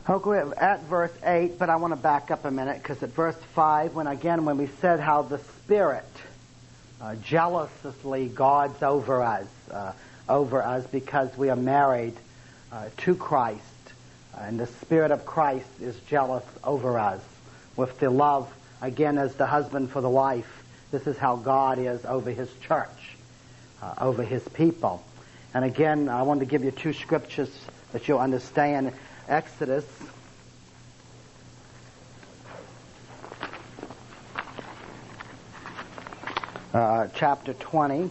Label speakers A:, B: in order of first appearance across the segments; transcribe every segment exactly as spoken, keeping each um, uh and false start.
A: Okay, we're at verse eight, but I want to back up a minute because at verse five, when again, when we said how the Spirit uh, jealously guards over us, uh, over us because we are married uh, to Christ, and the Spirit of Christ is jealous over us with the love, again, as the husband for the wife. This is how God is over His church, uh, over His people. And again, I want to give you two scriptures that you'll understand. Exodus uh, chapter twenty.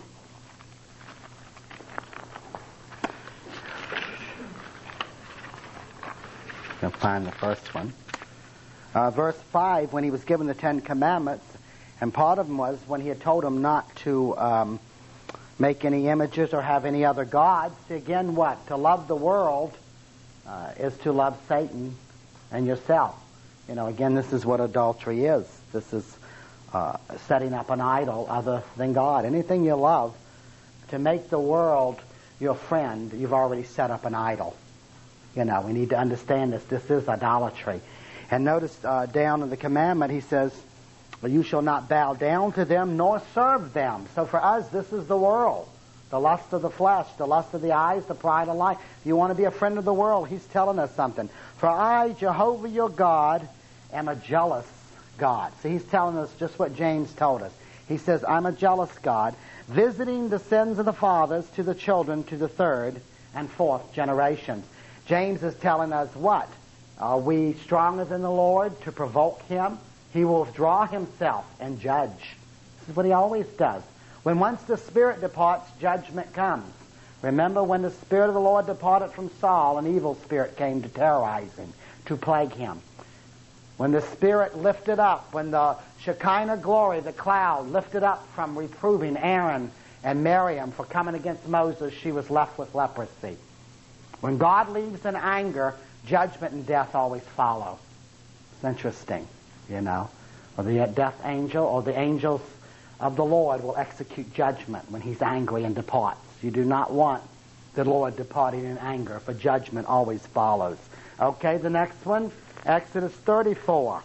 A: You'll find the first one. Uh, verse five, when he was given the Ten Commandments, and part of them was when he had told them not to um, make any images or have any other gods. Again, what? To love the world uh, is to love Satan and yourself. You know, again, this is what adultery is. This is uh, setting up an idol other than God. Anything you love, to make the world your friend, you've already set up an idol. You know, we need to understand this. This is idolatry. And notice uh, down in the commandment, he says, you shall not bow down to them nor serve them. So for us, this is the world. The lust of the flesh, the lust of the eyes, the pride of life. If you want to be a friend of the world, he's telling us something. For I, Jehovah your God, am a jealous God. So he's telling us just what James told us. He says, I'm a jealous God, visiting the sins of the fathers to the children to the third and fourth generations. James is telling us what? Are we stronger than the Lord to provoke Him? He will withdraw Himself and judge. This is what He always does. When once the Spirit departs, judgment comes. Remember when the Spirit of the Lord departed from Saul, an evil spirit came to terrorize him, to plague him. When the Spirit lifted up, when the Shekinah glory, the cloud, lifted up from reproving Aaron and Miriam for coming against Moses, she was left with leprosy. When God leaves in anger, judgment and death always follow. It's interesting, you know. Or the death angel or the angels of the Lord will execute judgment when He's angry and departs. You do not want the Lord departing in anger, for judgment always follows. Okay, the next one, Exodus thirty-four.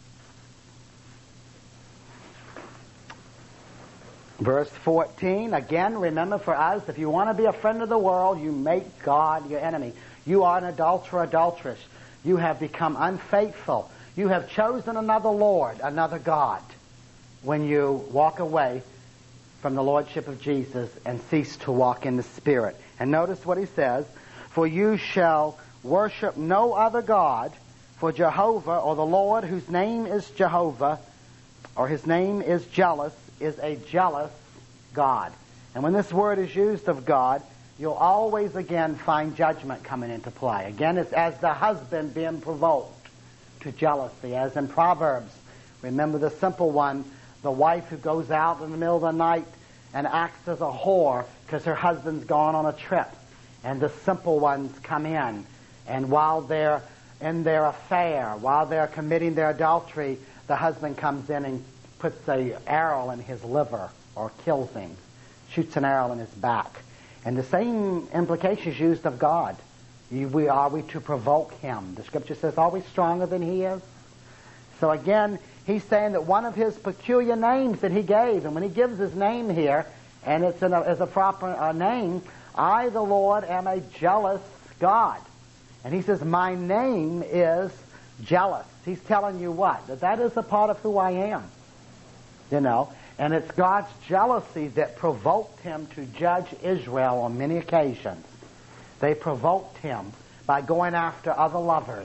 A: Verse fourteen, again, remember for us, if you want to be a friend of the world, you make God your enemy. You are an adulterer, adulteress. You have become unfaithful. You have chosen another Lord, another God, when you walk away from the Lordship of Jesus and cease to walk in the Spirit. And notice what he says, for you shall worship no other God, for Jehovah, or the Lord, whose name is Jehovah, or His name is jealous, is a jealous God. And when this word is used of God, you'll always again find judgment coming into play. Again, it's as the husband being provoked to jealousy, as in Proverbs. Remember the simple one, the wife who goes out in the middle of the night and acts as a whore because her husband's gone on a trip. And the simple ones come in, and while they're in their affair, while they're committing their adultery, the husband comes in and puts an arrow in his liver or kills him, shoots an arrow in his back. And the same implication is used of God. You, we, are we to provoke Him? The Scripture says, are we stronger than He is? So again, he's saying that one of His peculiar names that He gave, and when He gives His name here, and it's in a, as a proper uh, name, I, the Lord, am a jealous God. And He says, my name is jealous. He's telling you what? That that is a part of who I am. You know, and it's God's jealousy that provoked Him to judge Israel on many occasions. They provoked Him by going after other lovers.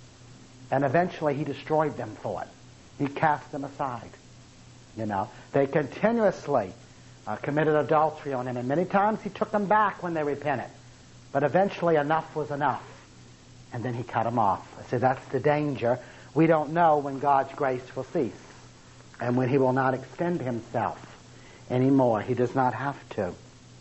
A: And eventually He destroyed them for it. He cast them aside. You know, they continuously uh, committed adultery on Him. And many times He took them back when they repented. But eventually enough was enough. And then He cut them off. I say that's the danger. We don't know when God's grace will cease. And when He will not extend Himself anymore. He does not have to.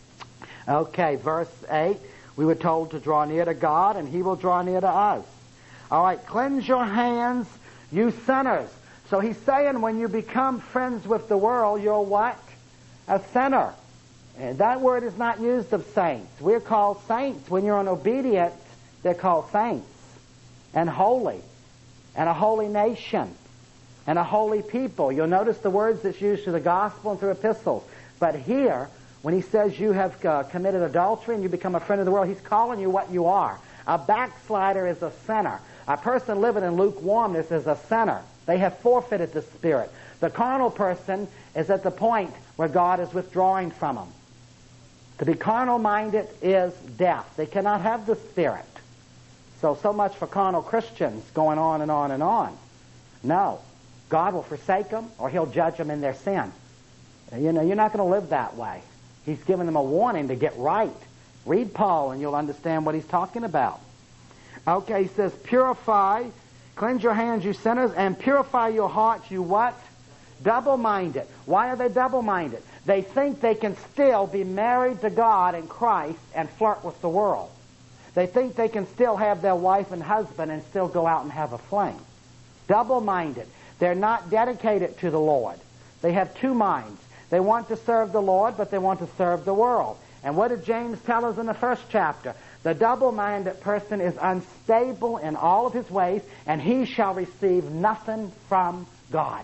A: Okay, verse eight. We were told to draw near to God, and He will draw near to us. All right, cleanse your hands, you sinners. So he's saying when you become friends with the world, you're what? A sinner. And that word is not used of saints. We're called saints. When you're in obedience, they're called saints. and holy and a holy nation and a holy people. You'll notice the words that's used through the gospel and through epistles. But here, when he says you have uh, committed adultery and you become a friend of the world, he's calling you what you are. A backslider is a sinner. A person living in lukewarmness is a sinner. They have forfeited the Spirit. The carnal person is at the point where God is withdrawing from them. To be carnal-minded is death. They cannot have the Spirit. So, so much for carnal Christians going on and on and on. No. God will forsake them or He'll judge them in their sin. You know, you're not going to live that way. He's given them a warning to get right. Read Paul and you'll understand what he's talking about. Okay, he says, purify, cleanse your hands, you sinners, and purify your hearts, you what? Double-minded. Why are they double-minded? They think they can still be married to God and Christ and flirt with the world. They think they can still have their wife and husband and still go out and have a fling. Double-minded. They're not dedicated to the Lord. They have two minds. They want to serve the Lord, but they want to serve the world. And what did James tell us in the first chapter? The double-minded person is unstable in all of his ways, and he shall receive nothing from God.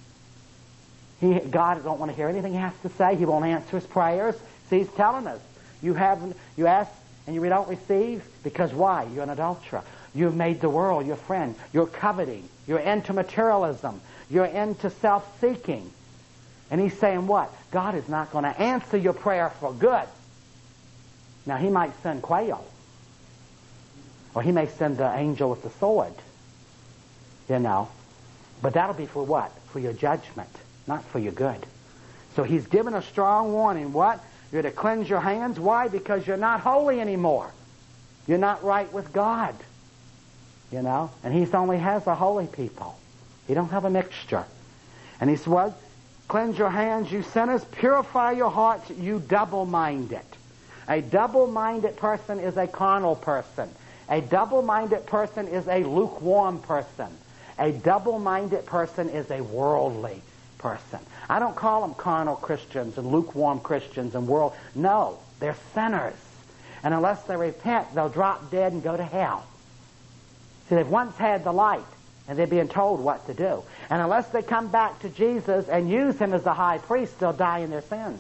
A: He, God don't want to hear anything he has to say. He won't answer his prayers. See, he's telling us, you have, you ask and you don't receive, because why? You're an adulterer. You've made the world your friend. You're coveting. You're into materialism. You're into self-seeking. And he's saying what? God is not going to answer your prayer for good. Now, he might send quail. Or he may send the angel with the sword. You know. But that'll be for what? For your judgment, not for your good. So he's given a strong warning. What? You're to cleanse your hands. Why? Because you're not holy anymore. You're not right with God. You know. And he only has a holy people. He don't have a mixture. And he says, what? Cleanse your hands, you sinners. Purify your hearts, you double-minded. A double-minded person is a carnal person. A double-minded person is a lukewarm person. A double-minded person is a worldly person. I don't call them carnal Christians and lukewarm Christians and world. No, they're sinners. And unless they repent, they'll drop dead and go to hell. See, they've once had the light, and they're being told what to do. And unless they come back to Jesus and use Him as the high priest, they'll die in their sins.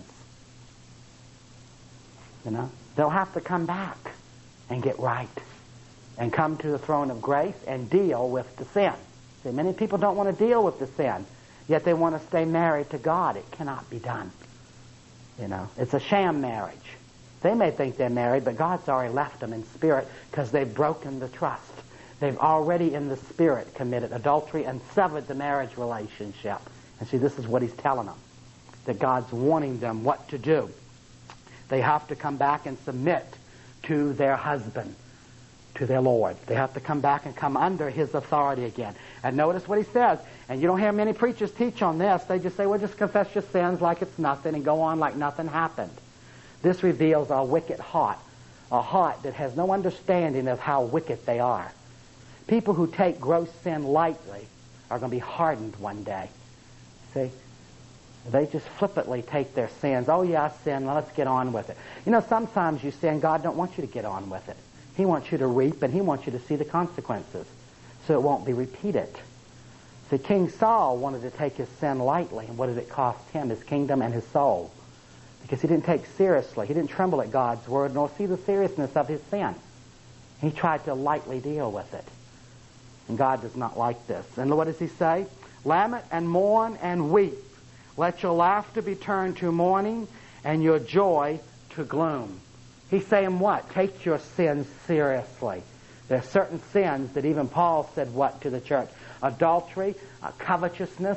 A: You know? They'll have to come back and get right and come to the throne of grace and deal with the sin. See, many people don't want to deal with the sin, yet they want to stay married to God. It cannot be done. You know? It's a sham marriage. They may think they're married, but God's already left them in spirit because they've broken the trust. They've already in the spirit committed adultery and severed the marriage relationship. And see, this is what he's telling them. That God's warning them what to do. They have to come back and submit to their husband, to their Lord. They have to come back and come under His authority again. And notice what he says. And you don't hear many preachers teach on this. They just say, well, just confess your sins like it's nothing and go on like nothing happened. This reveals a wicked heart. A heart that has no understanding of how wicked they are. People who take gross sin lightly are going to be hardened one day. See? They just flippantly take their sins. Oh, yeah, I sin. Well, let's get on with it. You know, sometimes you sin. God don't want you to get on with it. He wants you to reap, and He wants you to see the consequences so it won't be repeated. See, King Saul wanted to take his sin lightly, and what did it cost him? His kingdom and his soul. Because he didn't take seriously. He didn't tremble at God's word, nor see the seriousness of his sin. He tried to lightly deal with it. And God does not like this. And what does He say? Lament and mourn and weep. Let your laughter be turned to mourning and your joy to gloom. He's saying what? Take your sins seriously. There are certain sins that even Paul said what to the church? Adultery, uh, covetousness,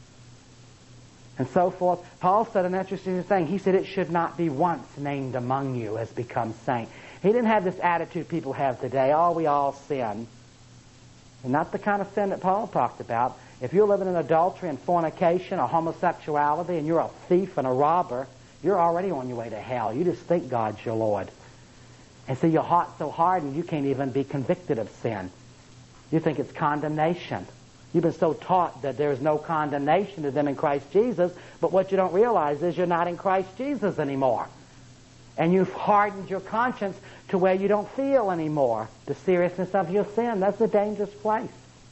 A: and so forth. Paul said an interesting thing. He said it should not be once named among you as become saint. He didn't have this attitude people have today. Oh, we all sin. And not the kind of sin that Paul talked about. If you're living in adultery and fornication or homosexuality and you're a thief and a robber, you're already on your way to hell. You just think God's your Lord. And so your heart's so hardened you can't even be convicted of sin. You think it's condemnation. You've been so taught that there is no condemnation to them in Christ Jesus, but what you don't realize is you're not in Christ Jesus anymore. And you've hardened your conscience to where you don't feel anymore the seriousness of your sin. That's a dangerous place.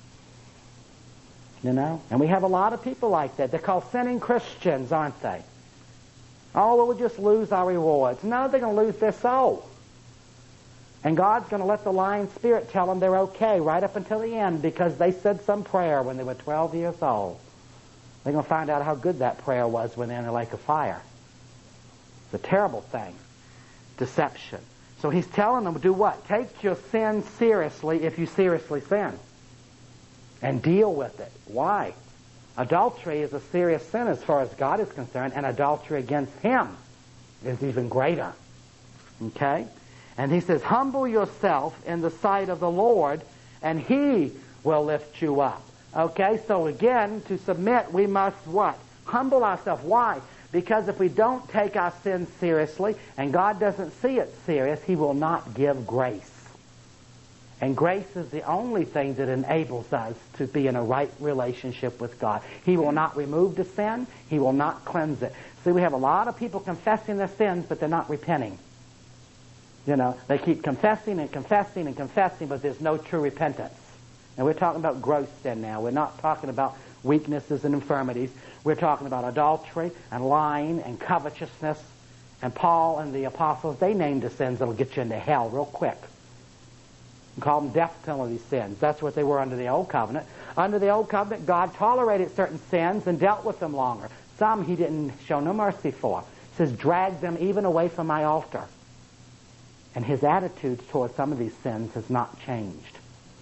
A: You know? And we have a lot of people like that. They're called sinning Christians, aren't they? Oh, we'll just lose our rewards. No, they're going to lose their soul. And God's going to let the lying spirit tell them they're okay right up until the end because they said some prayer when they were twelve years old. They're going to find out how good that prayer was when they're in the lake of fire. It's a terrible thing. Deception. So he's telling them, do what? Take your sin seriously if you seriously sin. And deal with it. Why? Adultery is a serious sin as far as God is concerned, and adultery against Him is even greater. Okay? And he says, humble yourself in the sight of the Lord, and He will lift you up. Okay? So again, to submit, we must what? Humble ourselves. Why? Because if we don't take our sins seriously, and God doesn't see it serious, He will not give grace. And grace is the only thing that enables us to be in a right relationship with God. He will not remove the sin. He will not cleanse it. See, we have a lot of people confessing their sins, but they're not repenting. You know, they keep confessing and confessing and confessing, but there's no true repentance. And we're talking about gross sin now. We're not talking about weaknesses and infirmities. We're talking about adultery and lying and covetousness. And Paul and the apostles, they named the sins that will get you into hell real quick. We call them death penalty sins. That's what they were under the Old Covenant. Under the Old Covenant, God tolerated certain sins and dealt with them longer. Some He didn't show no mercy for. He says, drag them even away from my altar. And His attitude toward some of these sins has not changed.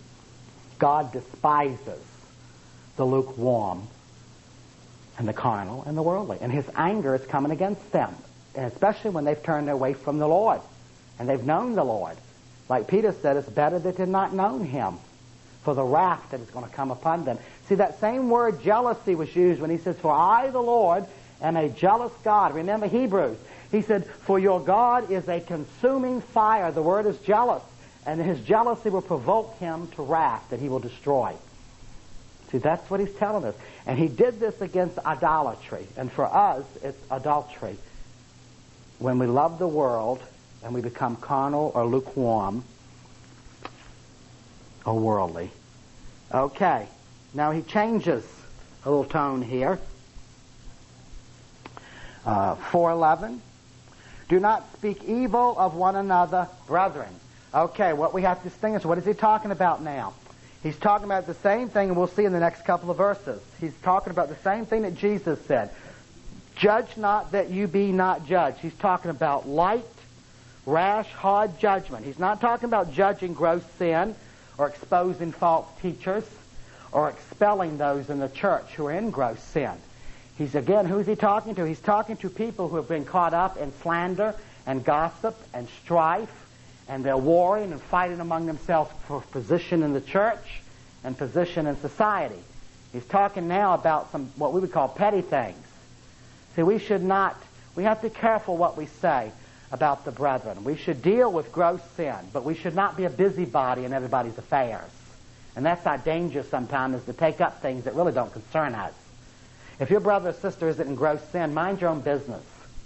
A: God despises the lukewarm and the carnal and the worldly. And His anger is coming against them, and especially when they've turned away from the Lord and they've known the Lord. Like Peter said, it's better that they had not known Him for the wrath that is going to come upon them. See, that same word jealousy was used when He says, for I, the Lord, am a jealous God. Remember Hebrews. He said, for your God is a consuming fire. The word is jealous. And His jealousy will provoke Him to wrath that He will destroy. See, that's what He's telling us. And He did this against idolatry. And for us, it's adultery. When we love the world and we become carnal or lukewarm or worldly. Okay. Now He changes a little tone here. Uh, four eleven. Do not speak evil of one another, brethren. Okay, what we have to distinguish, what is he talking about now? He's talking about the same thing, and we'll see in the next couple of verses. He's talking about the same thing that Jesus said. Judge not that you be not judged. He's talking about light, rash, hard judgment. He's not talking about judging gross sin or exposing false teachers or expelling those in the church who are in gross sin. He's, again, who's he talking to? He's talking to people who have been caught up in slander and gossip and strife, and they're warring and fighting among themselves for position in the church and position in society. He's talking now about some what we would call petty things. See, we should not, we have to be careful what we say about the brethren. We should deal with gross sin, but we should not be a busybody in everybody's affairs. And that's our danger sometimes, is to take up things that really don't concern us. If your brother or sister isn't in gross sin, mind your own business.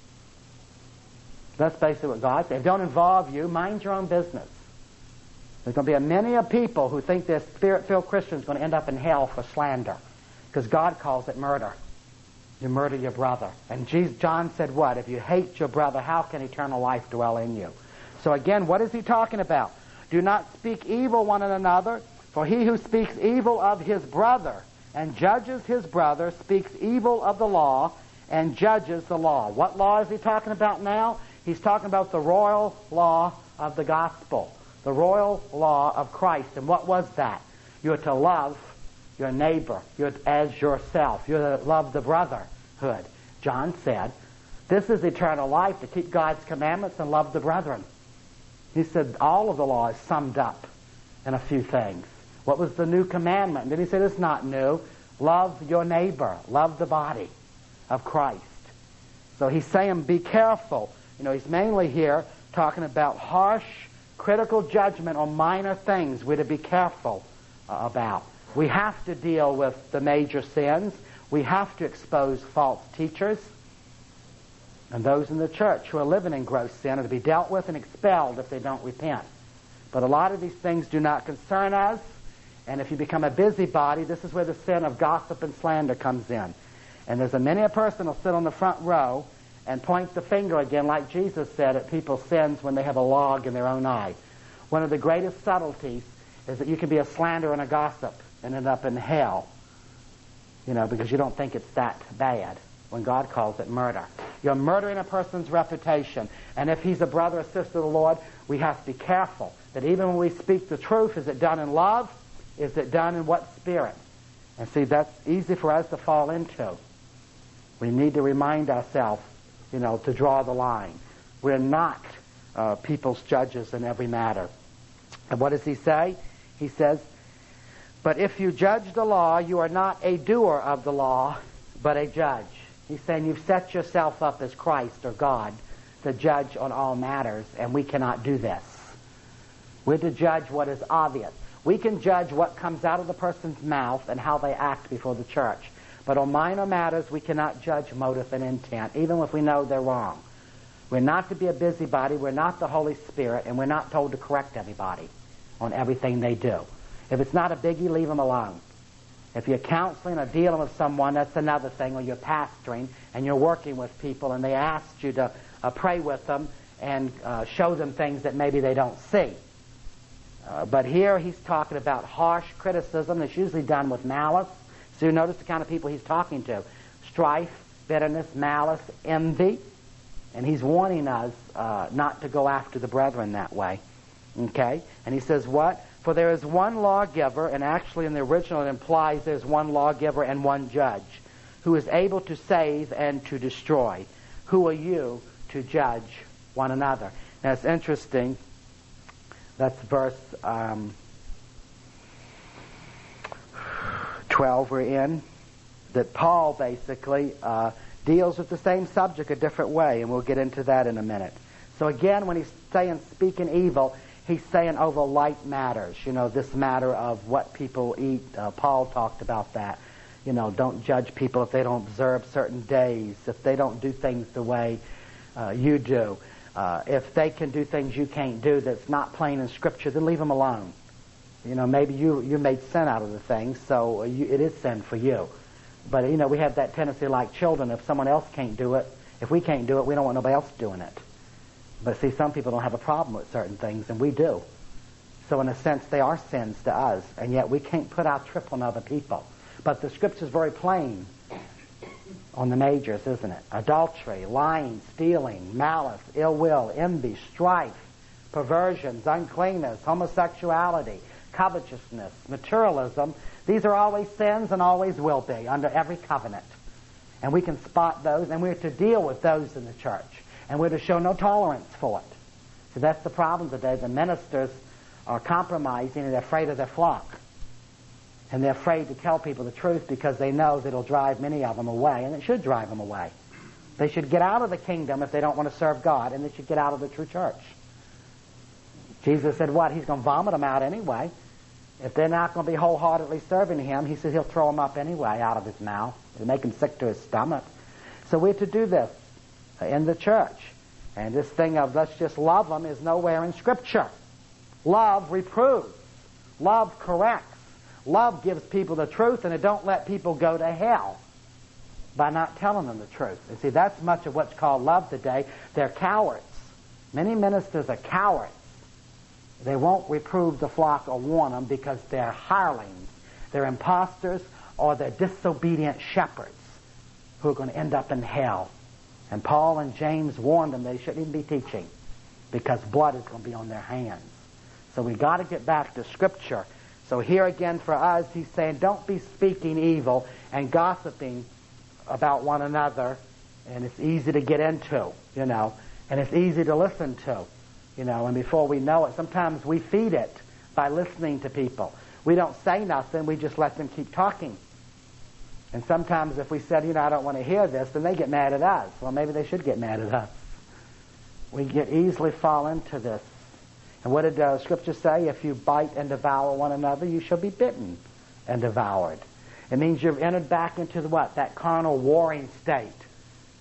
A: That's basically what God said. If don't involve you, mind your own business. There's going to be a many of people who think they're spirit-filled Christians going to end up in hell for slander, because God calls it murder. You murder your brother. And Jesus, John said what? If you hate your brother, how can eternal life dwell in you? So again, what is he talking about? Do not speak evil one of another, for he who speaks evil of his brother and judges his brother speaks evil of the law and judges the law. What law is he talking about now? He's talking about the royal law of the gospel, the royal law of Christ. And what was that? You're to love your neighbor you're as yourself. You're to love the brotherhood. John said, this is eternal life, to keep God's commandments and love the brethren. He said all of the law is summed up in a few things. What was the new commandment? And then he said, it's not new. Love your neighbor. Love the body of Christ. So he's saying, be careful. You know, he's mainly here talking about harsh, critical judgment on minor things we're to be careful uh, about. We have to deal with the major sins. We have to expose false teachers. And those in the church who are living in gross sin are to be dealt with and expelled if they don't repent. But a lot of these things do not concern us. And if you become a busybody, this is where the sin of gossip and slander comes in. And there's a many a person will sit on the front row and point the finger again, like Jesus said, at people's sins when they have a log in their own eye. One of the greatest subtleties is that you can be a slanderer and a gossip and end up in hell, you know, because you don't think it's that bad when God calls it murder. You're murdering a person's reputation. And if he's a brother or sister of the Lord, we have to be careful that even when we speak the truth, is it done in love? Is it done in what spirit? And see, that's easy for us to fall into. We need to remind ourselves, you know, to draw the line. We're not uh, people's judges in every matter. And what does he say? He says, but if you judge the law, you are not a doer of the law, but a judge. He's saying you've set yourself up as Christ or God to judge on all matters, and we cannot do this. We're to judge what is obvious. We can judge what comes out of the person's mouth and how they act before the church. But on minor matters, we cannot judge motive and intent, even if we know they're wrong. We're not to be a busybody. We're not the Holy Spirit, and we're not told to correct everybody on everything they do. If it's not a biggie, leave them alone. If you're counseling or dealing with someone, that's another thing, or you're pastoring and you're working with people and they asked you to uh, pray with them and uh, show them things that maybe they don't see. Uh, but here he's talking about harsh criticism that's usually done with malice. So you notice the kind of people he's talking to. Strife, bitterness, malice, envy. And he's warning us uh, not to go after the brethren that way. Okay? And he says what? For there is one lawgiver, and actually in the original it implies there's one lawgiver and one judge, who is able to save and to destroy. Who are you to judge one another? Now it's interesting. That's verse um, twelve we're in, that Paul basically uh, deals with the same subject a different way, and we'll get into that in a minute. So again, when he's saying speaking evil, he's saying over light matters. You know, this matter of what people eat. Uh, Paul talked about that. You know, don't judge people if they don't observe certain days, if they don't do things the way uh, you do. Uh, if they can do things you can't do that's not plain in Scripture, then leave them alone. You know, maybe you you made sin out of the thing, so you, it is sin for you. But, you know, we have that tendency like children. If someone else can't do it, if we can't do it, we don't want nobody else doing it. But see, some people don't have a problem with certain things, and we do. So in a sense, they are sins to us, and yet we can't put our trip on other people. But the Scripture's very plain on the majors, isn't it? Adultery, lying, stealing, malice, ill will, envy, strife, perversions, uncleanness, homosexuality, covetousness, materialism. These are always sins and always will be under every covenant. And we can spot those, and we're to deal with those in the church. And we're to show no tolerance for it. So that's the problem today. The ministers are compromising and they're afraid of their flock. And they're afraid to tell people the truth because they know that it'll drive many of them away, and it should drive them away. They should get out of the kingdom if they don't want to serve God, and they should get out of the true church. Jesus said what? He's going to vomit them out anyway. If they're not going to be wholeheartedly serving Him, He said He'll throw them up anyway out of His mouth. It'll make Him sick to His stomach. So we're to do this in the church. And this thing of let's just love them is nowhere in Scripture. Love reproves. Love corrects. Love gives people the truth, and it don't let people go to hell by not telling them the truth. And see, that's much of what's called love today. They're cowards. Many ministers are cowards. They won't reprove the flock or warn them because they're hirelings. They're imposters, or they're disobedient shepherds who are going to end up in hell. And Paul and James warned them they shouldn't even be teaching because blood is going to be on their hands. So we've got to get back to Scripture. So here again for us, he's saying don't be speaking evil and gossiping about one another. And it's easy to get into, you know, and it's easy to listen to, you know, and before we know it, sometimes we feed it by listening to people. We don't say nothing, we just let them keep talking. And sometimes if we said, you know, I don't want to hear this, then they get mad at us. Well, maybe they should get mad at us. We get easily fall into this. And what did uh, Scripture say? If you bite and devour one another, you shall be bitten and devoured. It means you've entered back into the what? That carnal warring state.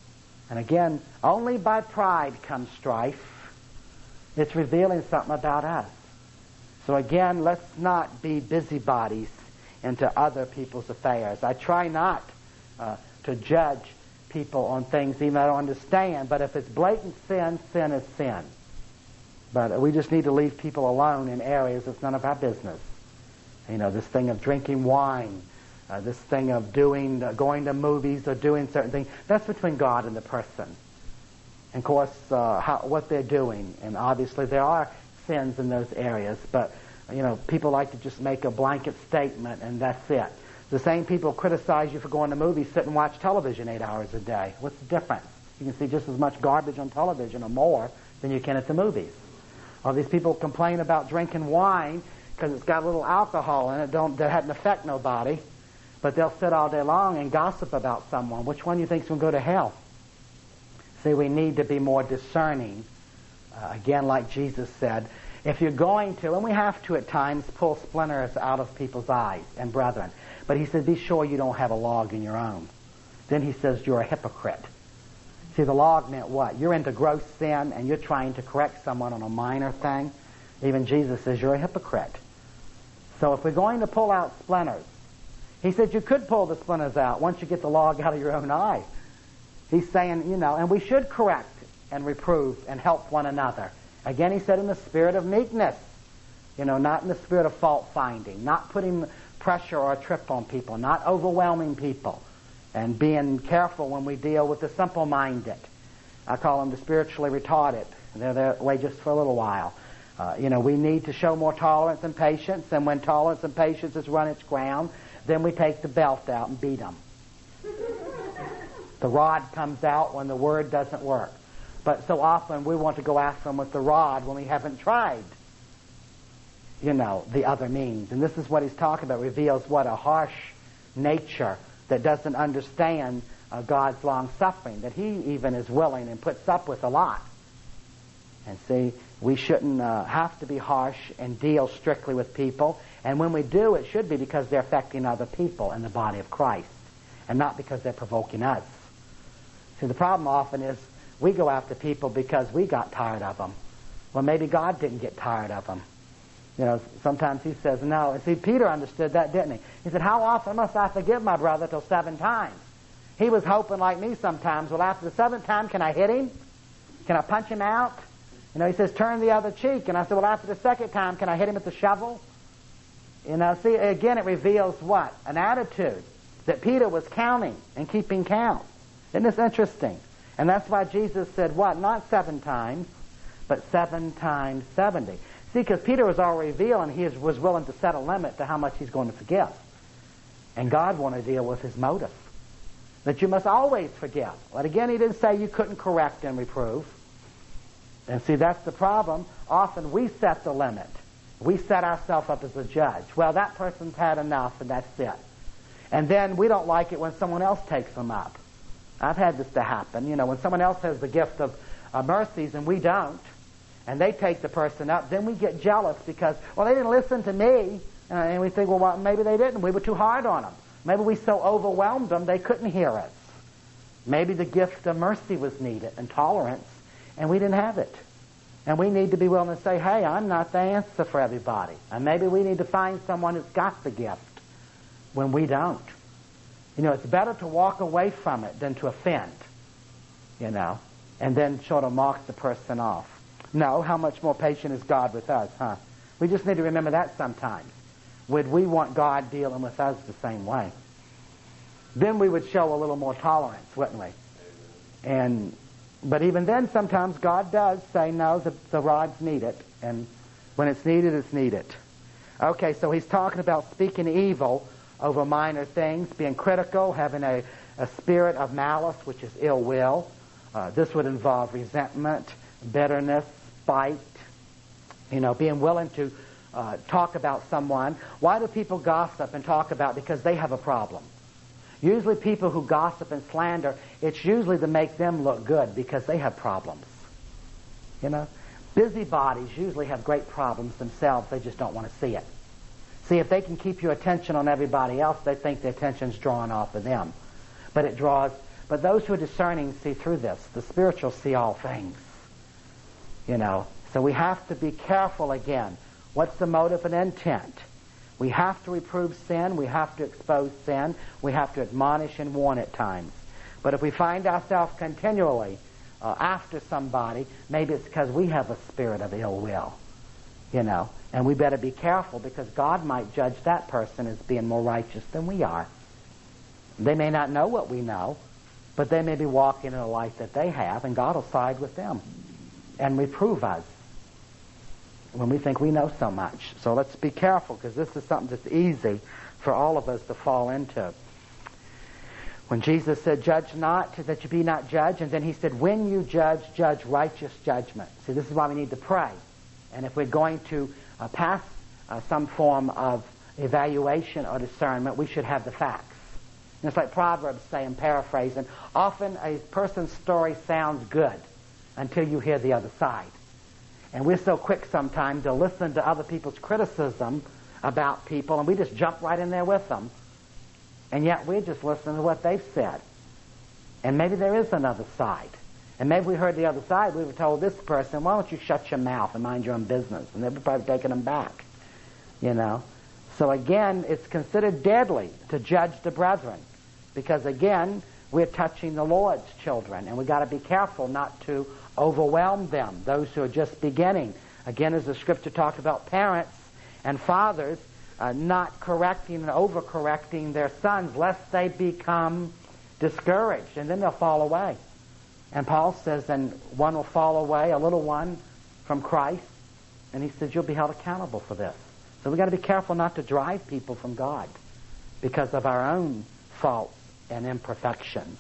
A: And again, only by pride comes strife. It's revealing something about us. So again, let's not be busybodies into other people's affairs. I try not uh, to judge people on things even I don't understand, but if it's blatant sin, sin is sin. But we just need to leave people alone in areas that's none of our business. You know, this thing of drinking wine, uh, this thing of doing, uh, going to movies or doing certain things, that's between God and the person. And of course, uh, how, what they're doing. And obviously there are sins in those areas, but, you know, people like to just make a blanket statement and that's it. The same people criticize you for going to movies, sit and watch television eight hours a day. What's the difference? You can see just as much garbage on television or more than you can at the movies. Or these people complain about drinking wine because it's got a little alcohol in it, don't, that doesn't affect nobody. But they'll sit all day long and gossip about someone. Which one do you think is going to go to hell? See, we need to be more discerning. Uh, again, like Jesus said, if you're going to, and we have to at times, pull splinters out of people's eyes and brethren. But he said, be sure you don't have a log in your own. Then he says, you're a hypocrite. See, the log meant what? You're into gross sin and you're trying to correct someone on a minor thing. Even Jesus says you're a hypocrite. So if we're going to pull out splinters, he said you could pull the splinters out once you get the log out of your own eye. He's saying, you know, and we should correct and reprove and help one another. Again, he said in the spirit of meekness, you know, not in the spirit of fault finding, not putting pressure or a trip on people, not overwhelming people, and being careful when we deal with the simple-minded. I call them the spiritually retarded. They're that way just for a little while. Uh, you know, we need to show more tolerance and patience, and when tolerance and patience has run its ground, then we take the belt out and beat them. The rod comes out when the word doesn't work. But so often we want to go after them with the rod when we haven't tried, you know, the other means. And this is what he's talking about, reveals what a harsh nature that doesn't understand uh, God's long-suffering, that he even is willing and puts up with a lot. And see, we shouldn't uh, have to be harsh and deal strictly with people. And when we do, it should be because they're affecting other people in the body of Christ, and not because they're provoking us. See, the problem often is we go after people because we got tired of them. Well, maybe God didn't get tired of them. You know, sometimes he says, no. And see, Peter understood that, didn't he? He said, how often must I forgive my brother till seven times? He was hoping like me sometimes, well, after the seventh time, can I hit him? Can I punch him out? You know, he says, turn the other cheek. And I said, well, after the second time, can I hit him with the shovel? You know, see, again, it reveals what? An attitude that Peter was counting and keeping count. Isn't this interesting? And that's why Jesus said what? Not seven times, but seven times seventy. See, because Peter was already revealing he was willing to set a limit to how much he's going to forgive. And God wanted to deal with his motive. That you must always forgive. But again, he didn't say you couldn't correct and reprove. And see, that's the problem. Often we set the limit. We set ourselves up as a judge. Well, that person's had enough and that's it. And then we don't like it when someone else takes them up. I've had this to happen. You know, when someone else has the gift of uh, mercies and we don't, and they take the person up, then we get jealous because, well, they didn't listen to me. Uh, and we think, well, well, maybe they didn't. We were too hard on them. Maybe we so overwhelmed them they couldn't hear us. Maybe the gift of mercy was needed and tolerance, and we didn't have it. And we need to be willing to say, hey, I'm not the answer for everybody. And maybe we need to find someone who's got the gift when we don't. You know, it's better to walk away from it than to offend, you know, and then sort of mark the person off. No, how much more patient is God with us, huh? We just need to remember that sometimes. Would we want God dealing with us the same way? Then we would show a little more tolerance, wouldn't we? And but even then, sometimes God does say, no, the, the rod's needed. And when it's needed, it's needed. Okay, so he's talking about speaking evil over minor things, being critical, having a, a spirit of malice, which is ill will. Uh, this would involve resentment, bitterness, spite, you know, being willing to uh, talk about someone. Why do people gossip and talk about? Because they have a problem. Usually people who gossip and slander, it's usually to make them look good because they have problems. You know? Busybodies usually have great problems themselves. They just don't want to see it. See, if they can keep your attention on everybody else, they think the attention's drawn off of them. But it draws But those who are discerning see through this. The spiritual see all things. You know, so we have to be careful again. What's the motive and intent? We have to reprove sin. We have to expose sin. We have to admonish and warn at times. But if we find ourselves continually uh, after somebody, maybe it's because we have a spirit of ill will. You know, and we better be careful because God might judge that person as being more righteous than we are. They may not know what we know, but they may be walking in a light that they have, and God will side with them and reprove us when we think we know so much. So let's be careful, because this is something that's easy for all of us to fall into. When Jesus said, judge not, that you be not judged, and then he said, when you judge, judge righteous judgment. See, this is why we need to pray. And if we're going to uh, pass uh, some form of evaluation or discernment, we should have the facts. And it's like Proverbs say, I'm paraphrasing, often a person's story sounds good until you hear the other side. And we're so quick sometimes to listen to other people's criticism about people, and we just jump right in there with them. And yet we're just listening to what they've said. And maybe there is another side. And maybe we heard the other side. We were told this person, why don't you shut your mouth and mind your own business? And they were probably taking them back. You know. So again, it's considered deadly to judge the brethren. Because again, we're touching the Lord's children. And we've got to be careful not to overwhelm them, those who are just beginning. Again, as the scripture talked about parents and fathers uh, not correcting and overcorrecting their sons, lest they become discouraged. And then they'll fall away. And Paul says, then one will fall away, a little one, from Christ. And he says, you'll be held accountable for this. So we've got to be careful not to drive people from God because of our own faults and imperfections.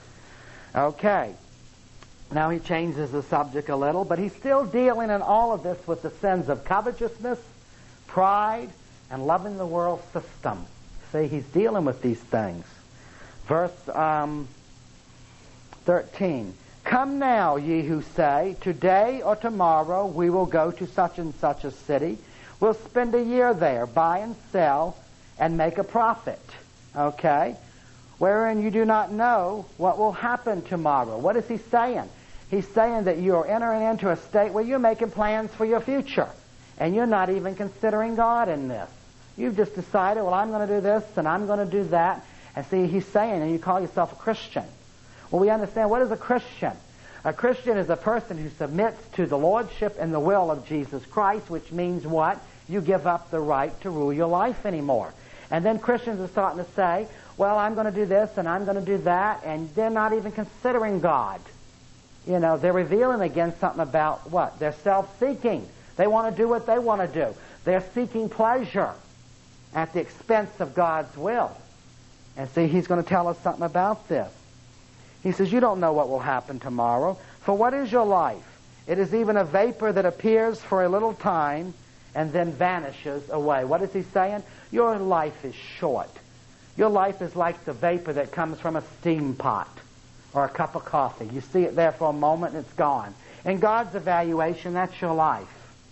A: Okay. Now he changes the subject a little, but he's still dealing in all of this with the sins of covetousness, pride, and loving the world system. See, he's dealing with these things. Verse um, thirteen. Come now, ye who say, today or tomorrow we will go to such and such a city. We'll spend a year there, buy and sell, and make a profit. Okay? Wherein you do not know what will happen tomorrow. What is he saying? He's saying that you're entering into a state where you're making plans for your future. And you're not even considering God in this. You've just decided, well, I'm going to do this and I'm going to do that. And see, he's saying, and you call yourself a Christian. Well, we understand, what is a Christian? A Christian is a person who submits to the lordship and the will of Jesus Christ, which means what? You give up the right to rule your life anymore. And then Christians are starting to say, well, I'm going to do this and I'm going to do that, and they're not even considering God. You know, they're revealing again something about what? They're self-seeking. They want to do what they want to do. They're seeking pleasure at the expense of God's will. And see, he's going to tell us something about this. He says, you don't know what will happen tomorrow. For what is your life? It is even a vapor that appears for a little time and then vanishes away. What is he saying? Your life is short. Your life is like the vapor that comes from a steam pot or a cup of coffee. You see it there for a moment and it's gone. In God's evaluation, that's your life.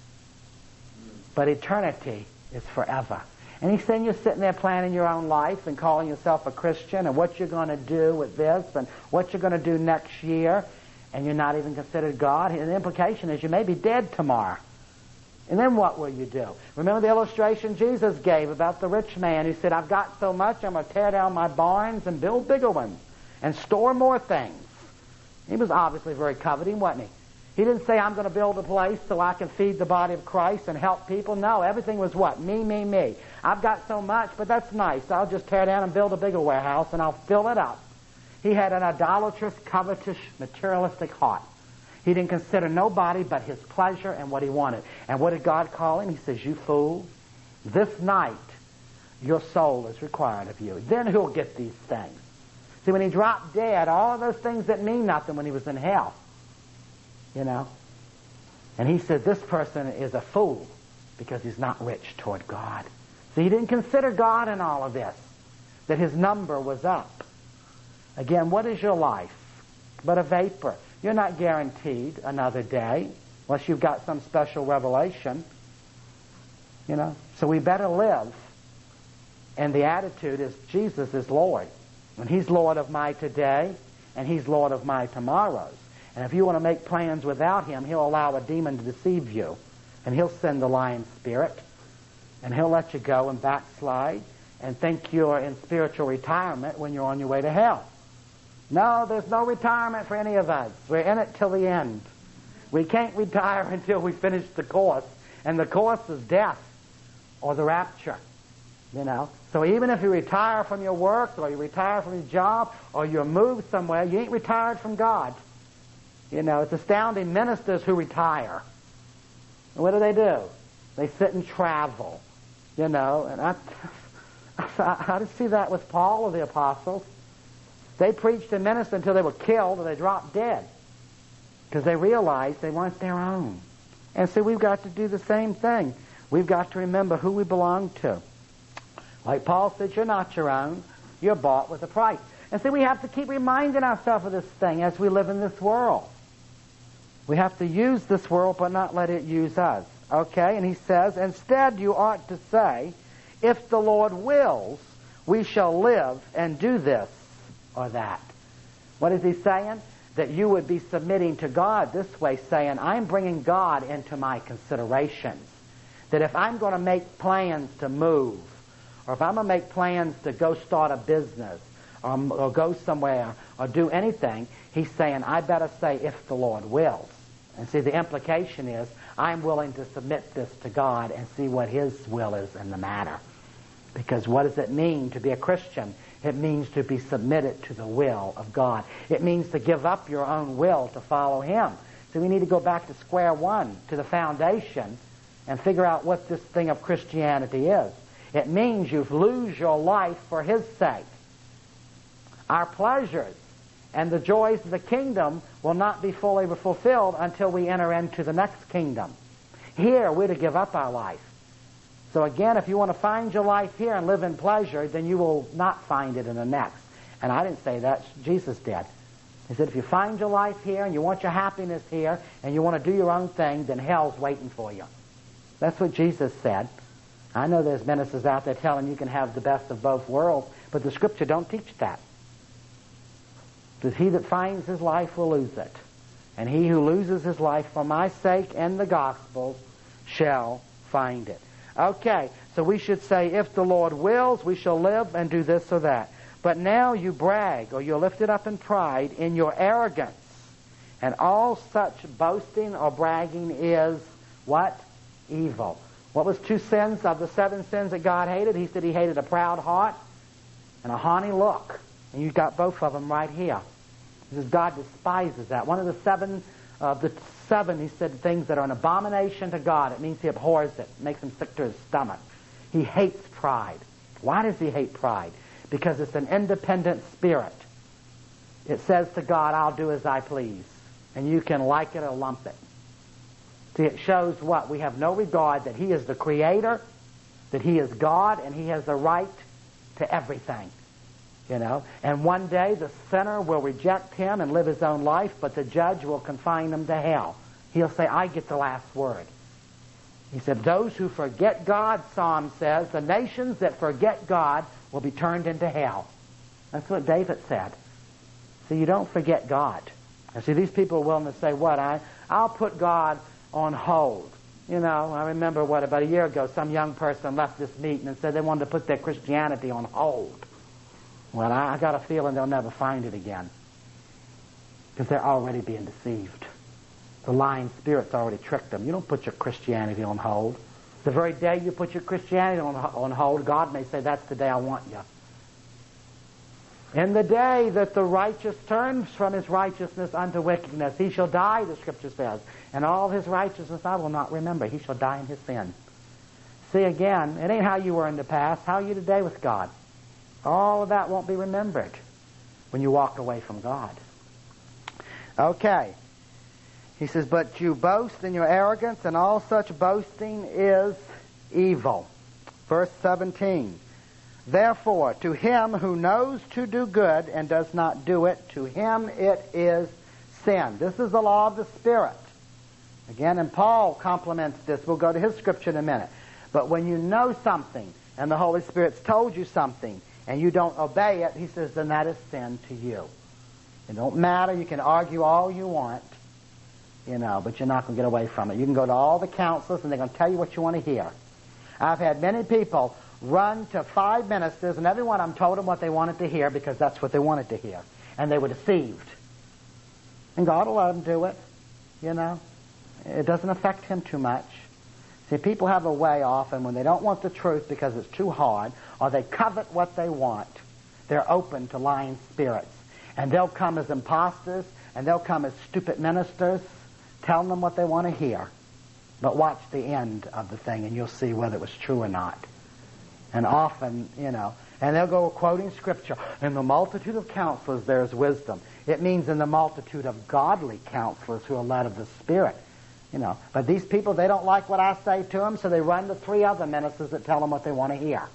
A: But eternity is forever. And he's saying you're sitting there planning your own life and calling yourself a Christian and what you're going to do with this and what you're going to do next year, and you're not even considered God. And the implication is you may be dead tomorrow. And then what will you do? Remember the illustration Jesus gave about the rich man who said, I've got so much, I'm going to tear down my barns and build bigger ones and store more things. He was obviously very coveting, wasn't he? He didn't say, I'm going to build a place so I can feed the body of Christ and help people. No, everything was what? Me, me, me. I've got so much, but that's nice. I'll just tear down and build a bigger warehouse and I'll fill it up. He had an idolatrous, covetous, materialistic heart. He didn't consider nobody but his pleasure and what he wanted. And what did God call him? He says, you fool, this night your soul is required of you. Then who'll get these things? See, when he dropped dead, all of those things that mean nothing when he was in hell. You know? And he said, this person is a fool because he's not rich toward God. So he didn't consider God in all of this, that his number was up. Again, what is your life? But a vapor. You're not guaranteed another day unless you've got some special revelation. You know? So we better live. And the attitude is Jesus is Lord. And he's Lord of my today. and He's Lord of my tomorrows. And if you want to make plans without Him, He'll allow a demon to deceive you. And He'll send the lying spirit. And He'll let you go and backslide and think you're in spiritual retirement when you're on your way to hell. No, there's no retirement for any of us. We're in it till the end. We can't retire until we finish the course. And the course is death or the rapture. You know? So even if you retire from your work or you retire from your job or you're moved somewhere, you ain't retired from God. You know, it's astounding ministers who retire. And what do they do? They sit and travel. You know, and I, I, I didn't see that with Paul or the apostles. They preached and ministered until they were killed or they dropped dead because they realized they weren't their own. And so we've got to do the same thing. We've got to remember who we belong to. Like Paul said, you're not your own. You're bought with a price. And so we have to keep reminding ourselves of this thing as we live in this world. We have to use this world but not let it use us. Okay? And he says, instead you ought to say, if the Lord wills, we shall live and do this or that. What is he saying? That you would be submitting to God this way, saying, I'm bringing God into my considerations. That if I'm going to make plans to move, or if I'm going to make plans to go start a business, or, or go somewhere, or do anything, he's saying, I better say, if the Lord wills. And see, the implication is, I'm willing to submit this to God and see what His will is in the matter. Because what does it mean to be a Christian? It means to be submitted to the will of God. It means to give up your own will to follow Him. So we need to go back to square one, to the foundation, and figure out what this thing of Christianity is. It means you lose your life for His sake. Our pleasures and the joys of the kingdom will not be fully fulfilled until we enter into the next kingdom. Here, we're to give up our life. So again, if you want to find your life here and live in pleasure, then you will not find it in the next. And I didn't say that. Jesus did. He said, if you find your life here and you want your happiness here and you want to do your own thing, then hell's waiting for you. That's what Jesus said. I know there's ministers out there telling you can have the best of both worlds, but the Scripture don't teach that. Because he that finds his life will lose it. And he who loses his life for my sake and the gospel shall find it. Okay, so we should say, if the Lord wills, we shall live and do this or that. But now you brag, or you're lifted up in pride, in your arrogance. And all such boasting or bragging is what? Evil. What was two sins of the seven sins that God hated? He said He hated a proud heart and a haughty look. And you've got both of them right here. He says God despises that. One of the seven, uh, the seven, he said, things that are an abomination to God. It means He abhors it. It makes Him sick to His stomach. He hates pride. Why does He hate pride? Because it's an independent spirit. It says to God, I'll do as I please. And you can like it or lump it. See, it shows what? We have no regard that He is the Creator, that He is God, and He has the right to everything. You know, and one day the sinner will reject Him and live his own life, but the judge will confine him to hell. He'll say, I get the last word. He said, those who forget God, Psalm says, the nations that forget God will be turned into hell. That's what David said. See, you don't forget God. And see, these people are willing to say, what? I, I'll put God on hold. You know, I remember, what, about a year ago, some young person left this meeting and said they wanted to put their Christianity on hold. Well, I got a feeling they'll never find it again. Because they're already being deceived. The lying spirit's already tricked them. You don't put your Christianity on hold. The very day you put your Christianity on, on hold, God may say, that's the day I want you. In the day that the righteous turns from his righteousness unto wickedness, he shall die, the Scripture says. And all his righteousness I will not remember. He shall die in his sin. See, again, it ain't how you were in the past. How are you today with God? All of that won't be remembered when you walk away from God. Okay. He says, but you boast in your arrogance, and all such boasting is evil. Verse seventeen. Therefore, to him who knows to do good and does not do it, to him it is sin. This is the law of the Spirit. Again, and Paul complements this. We'll go to his scripture in a minute. But when you know something, and the Holy Spirit's told you something, and you don't obey it, he says, then that is sin to you. It don't matter. You can argue all you want, you know, but you're not going to get away from it. You can go to all the counselors, and they're going to tell you what you want to hear. I've had many people run to five ministers, and every one of them told them what they wanted to hear because that's what they wanted to hear. And they were deceived. And God will let them do it, you know. It doesn't affect him too much. See, people have a way often when they don't want the truth because it's too hard, or they covet what they want, they're open to lying spirits. And they'll come as imposters, and they'll come as stupid ministers, telling them what they want to hear. But watch the end of the thing, and you'll see whether it was true or not. And often, you know, and they'll go quoting Scripture, in the multitude of counselors there is wisdom. It means in the multitude of godly counselors who are led of the Spirit. You know, but these people, they don't like what I say to them, so they run to three other ministers that tell them what they want to hear.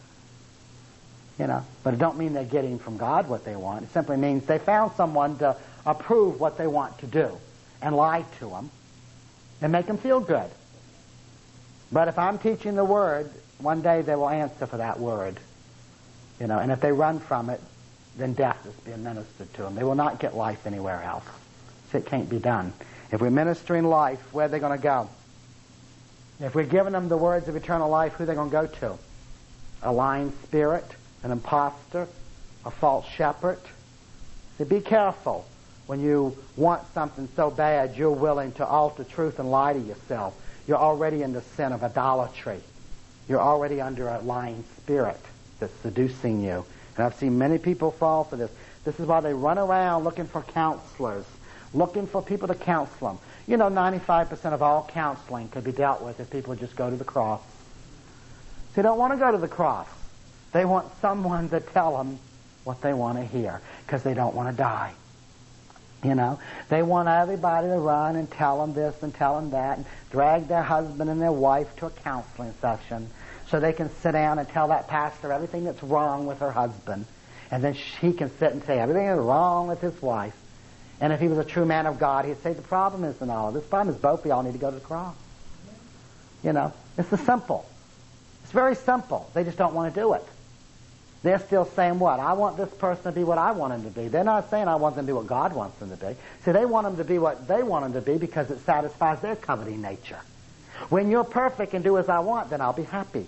A: You know, but it don't mean they're getting from God what they want. It simply means they found someone to approve what they want to do and lie to them and make them feel good. But if I'm teaching the Word, one day they will answer for that Word. You know, and if they run from it, then death is being ministered to them. They will not get life anywhere else. So it can't be done. If we're ministering life, where are they going to go? If we're giving them the words of eternal life, who are they going to go to? A lying spirit, an impostor, a false shepherd? So be careful when you want something so bad you're willing to alter truth and lie to yourself. You're already in the sin of idolatry. You're already under a lying spirit that's seducing you. And I've seen many people fall for this. This is why they run around looking for counselors, looking for people to counsel them. You know, ninety-five percent of all counseling could be dealt with if people would just go to the cross. They don't want to go to the cross. They want someone to tell them what they want to hear because they don't want to die. You know, they want everybody to run and tell them this and tell them that and drag their husband and their wife to a counseling session so they can sit down and tell that pastor everything that's wrong with her husband. And then she can sit and say everything is wrong with his wife. And if he was a true man of God, he'd say the problem isn't all. This problem is both of y'all need to go to the cross. You know, it's the simple. It's very simple. They just don't want to do it. They're still saying what? I want this person to be what I want him to be. They're not saying I want them to be what God wants them to be. See, they want them to be what they want them to be because it satisfies their coveting nature. When you're perfect and do as I want, then I'll be happy.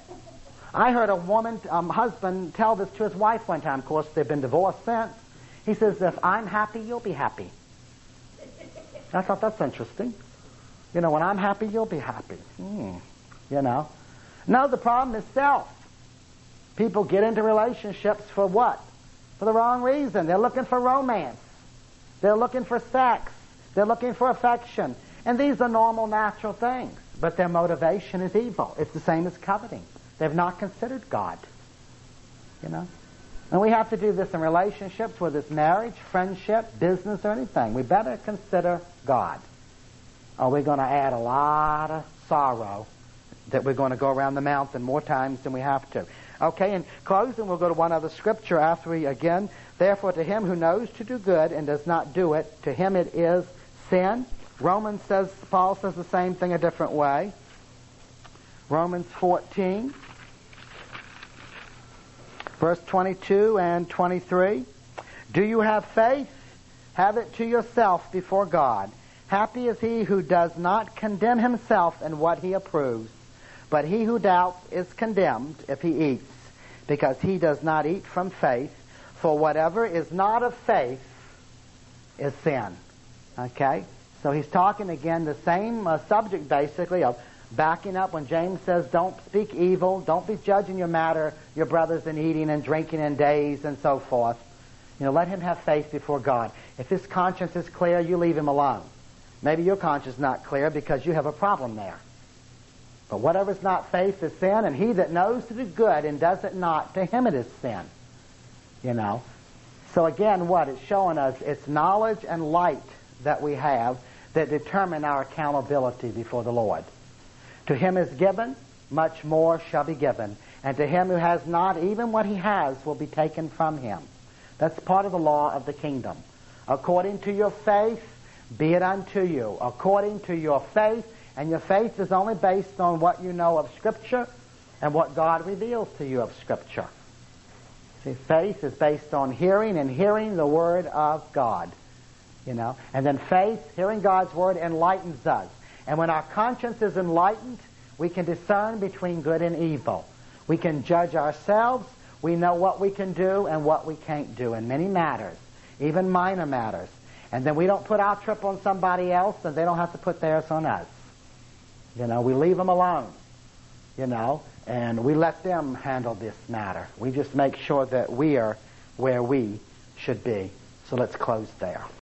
A: I heard a woman, um, husband tell this to his wife one time. Of course, they've been divorced since. He says, if I'm happy, you'll be happy. I thought that's interesting. You know, when I'm happy, you'll be happy. Hmm. You know. No, the problem is self. People get into relationships for what? For the wrong reason. They're looking for romance. They're looking for sex. They're looking for affection. And these are normal, natural things. But their motivation is evil. It's the same as coveting. They've not considered God. You know? And we have to do this in relationships, whether it's marriage, friendship, business, or anything. We better consider God. Or we're going to add a lot of sorrow that we're going to go around the mountain more times than we have to. Okay, in closing, we'll go to one other scripture after we, again, therefore to him who knows to do good and does not do it, to him it is sin. Romans says, Paul says the same thing a different way. Romans fourteen, verse twenty-two and twenty-three. Do you have faith? Have it to yourself before God. Happy is he who does not condemn himself in what he approves. But he who doubts is condemned if he eats, because he does not eat from faith. For whatever is not of faith is sin. Okay? So he's talking again the same uh, subject basically of backing up when James says don't speak evil, don't be judging your matter, your brothers in eating and drinking and days and so forth. You know, let him have faith before God. If his conscience is clear, you leave him alone. Maybe your conscience is not clear because you have a problem there. But whatever is not faith is sin, and he that knows to do good and does it not, to him it is sin. You know. So again, what? It's showing us it's knowledge and light that we have that determine our accountability before the Lord. To him is given, much more shall be given. And to him who has not, even what he has will be taken from him. That's part of the law of the kingdom. According to your faith, be it unto you. According to your faith, and your faith is only based on what you know of Scripture and what God reveals to you of Scripture. See, faith is based on hearing and hearing the Word of God. You know, and then faith, hearing God's Word, enlightens us. And when our conscience is enlightened, we can discern between good and evil. We can judge ourselves. We know what we can do and what we can't do in many matters, even minor matters. And then we don't put our trip on somebody else, and they don't have to put theirs on us. You know, we leave them alone, you know, and we let them handle this matter. We just make sure that we are where we should be. So let's close there.